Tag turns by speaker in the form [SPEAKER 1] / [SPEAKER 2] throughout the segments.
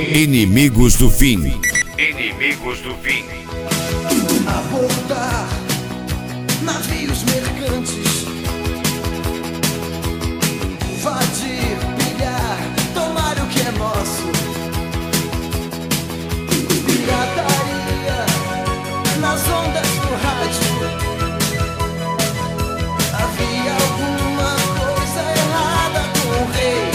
[SPEAKER 1] Inimigos do fim. Inimigos do fim.
[SPEAKER 2] Abordar navios mercantes, invadir, pilhar, tomar o que é nosso. Pirataria nas ondas do rádio. Havia alguma coisa errada com o rei.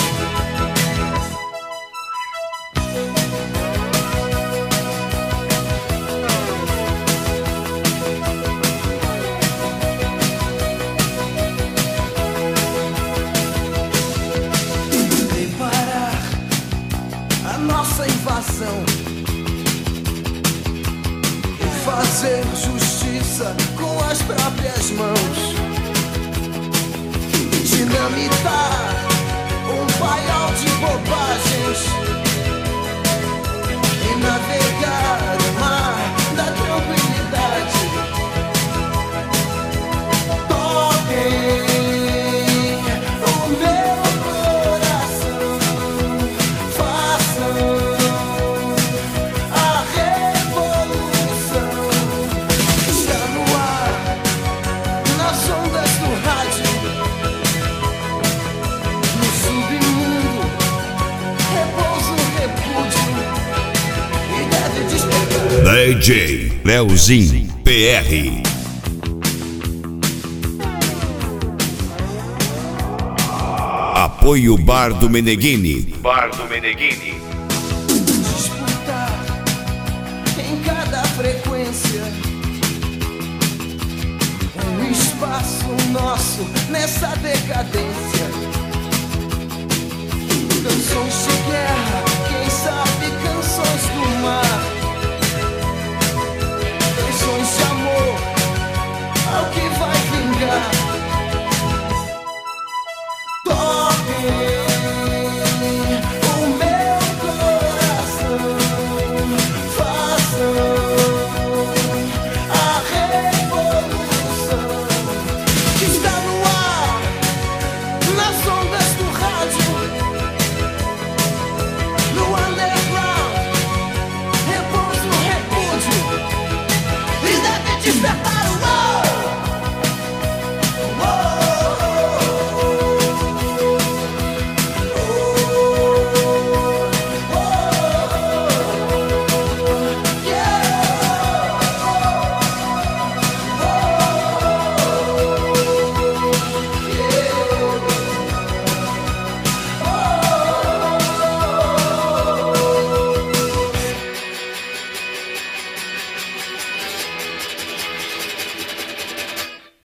[SPEAKER 2] Nossa invasão e fazer justiça com as próprias mãos. Dinamitar paiol de bobagens e navegar o mar da tranquilidade. Toquem o meu coração, façam a revolução. Está no ar, nas ondas do rádio.
[SPEAKER 1] DJ Leozinho PR. Apoio Bar do Meneghini. Bar do Meneghini.
[SPEAKER 2] Disputar em cada frequência um espaço nosso nessa decadência. Canções de guerra